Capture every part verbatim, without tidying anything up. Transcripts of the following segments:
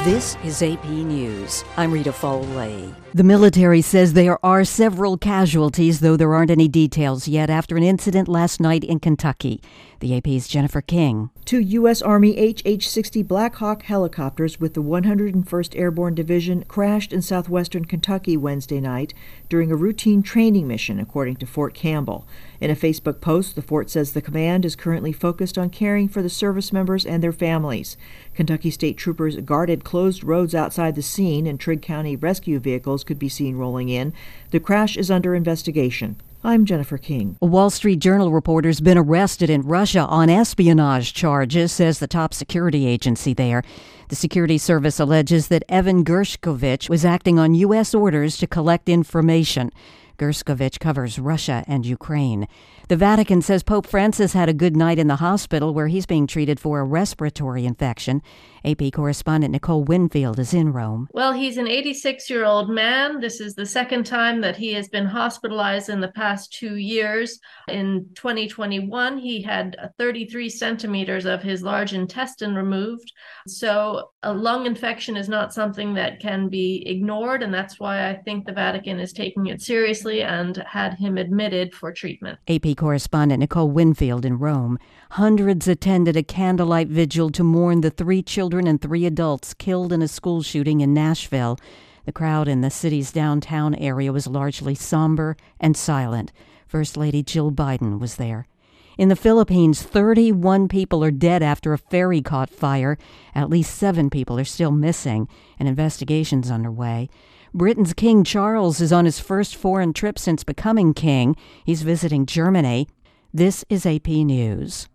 This is A P News. I'm Rita Foley. The military says there are several casualties, though there aren't any details yet, after an incident last night in Kentucky. The A P's Jennifer King. Two U S. Army H H sixty Black Hawk helicopters with the one hundred first Airborne Division crashed in southwestern Kentucky Wednesday night during a routine training mission, according to Fort Campbell. In a Facebook post, the fort says the command is currently focused on caring for the service members and their families. Kentucky state troopers guarded closed roads outside the scene, and Trigg County rescue vehicles could be seen rolling in. The crash is under investigation. I'm Jennifer King. A Wall Street Journal reporter's been arrested in Russia on espionage charges, says the top security agency there. The security service alleges that Evan Gershkovich was acting on U S orders to collect information. Gershkovich covers Russia and Ukraine. The Vatican says Pope Francis had a good night in the hospital where he's being treated for a respiratory infection. A P correspondent Nicole Winfield is in Rome. Well, he's an eighty-six-year-old man. This is the second time that he has been hospitalized in the past two years. In twenty twenty-one, he had thirty-three centimeters of his large intestine removed. So a lung infection is not something that can be ignored, and that's why I think the Vatican is taking it seriously and had him admitted for treatment. A P correspondent Nicole Winfield in Rome. Hundreds attended a candlelight vigil to mourn the three children and three adults killed in a school shooting in Nashville. The crowd in the city's downtown area was largely somber and silent. First Lady Jill Biden was there. In the Philippines, thirty-one people are dead after a ferry caught fire. At least seven people are still missing. An investigation's underway. Britain's King Charles is on his first foreign trip since becoming king. He's visiting Germany. This is A P News.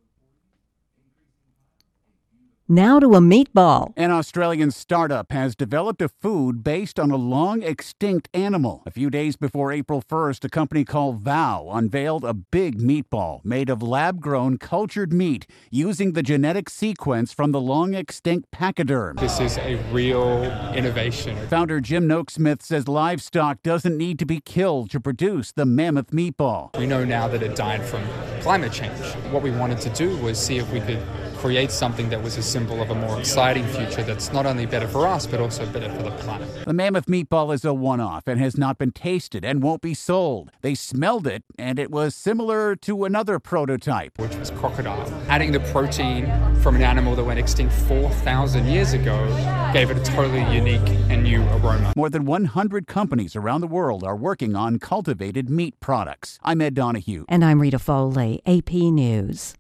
Now to a meatball. An Australian startup has developed a food based on a long-extinct animal. A few days before April first, a company called Vow unveiled a big meatball made of lab-grown cultured meat using the genetic sequence from the long-extinct pachyderm. This is a real innovation. Founder Jim Noakesmith says livestock doesn't need to be killed to produce the mammoth meatball. We know now that it died from climate change. What we wanted to do was see if we could create something that was a symbol of a more exciting future that's not only better for us, but also better for the planet. The mammoth meatball is a one-off and has not been tasted and won't be sold. They smelled it, and it was similar to another prototype, which was crocodile. Adding the protein from an animal that went extinct four thousand years ago gave it a totally unique and new aroma. More than one hundred companies around the world are working on cultivated meat products. I'm Ed Donahue. And I'm Rita Foley, A P News.